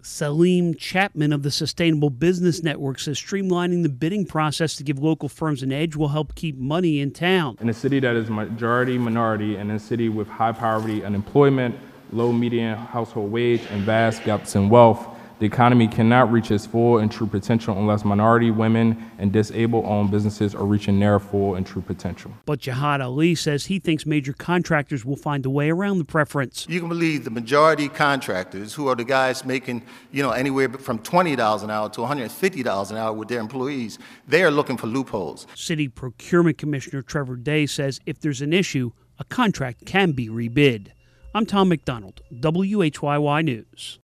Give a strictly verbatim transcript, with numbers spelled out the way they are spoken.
Salim Chapman of the Sustainable Business Network says streamlining the bidding process to give local firms an edge will help keep money in town. In a city that is majority minority and in a city with high poverty, unemployment, low median household wage, and vast gaps in wealth, the economy cannot reach its full and true potential unless minority, women, and disabled-owned businesses are reaching their full and true potential. But Jihad Ali says he thinks major contractors will find a way around the preference. You can believe the majority contractors, who are the guys making, you know, anywhere from twenty dollars an hour to one hundred fifty dollars an hour with their employees, they are looking for loopholes. City Procurement Commissioner Trevor Day says if there's an issue, a contract can be rebid. I'm Tom McDonald, W H Y Y News.